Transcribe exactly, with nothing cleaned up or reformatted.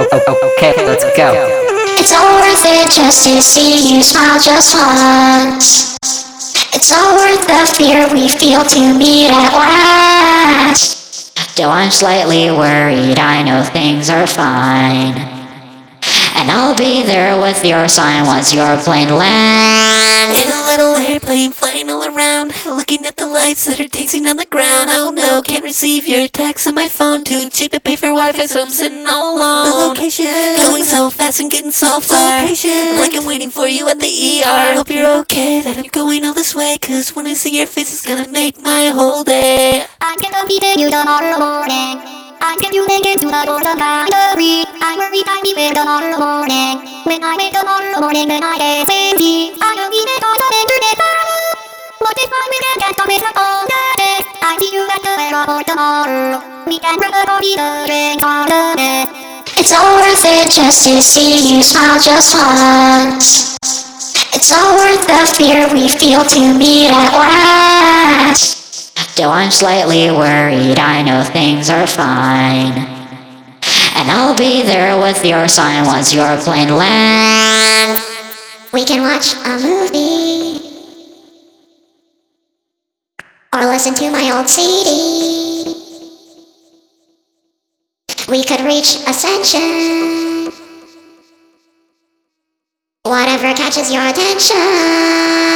Okay, let's go. It's all worth it just to see you smile just once. It's all worth the fear we feel to meet at last. Though I'm slightly worried, I know things are fine. And I'll be there with your sign once your plane lands. In a little airplane flying all around, looking at the lights that are dancing on the ground. Oh no, can't receive your text on my phone. Too cheap to pay for Wi-Fi, so I'm sitting all alone. The location going so fast and getting so far. Like I'm waiting for you at the E R. Hope you're okay that I'm going all this way, cause when I see your face it's gonna make my whole day. I can come meet you tomorrow morning. I can you make it to the door of gallery. I worry I'll be there tomorrow morning. When I wake tomorrow morning then I get busy. I don't need it on the internet. What if I will get up in the all day? I see you at the airport tomorrow. We can probably drink on the bed. It's all worth it just to see you smile just once. It's all worth the fear we feel to meet at last. Though I'm slightly worried, I know things are fine. And I'll be there with your sign once your plane lands. We can watch a movie or listen to my old C D. We could reach ascension. Whatever catches your attention.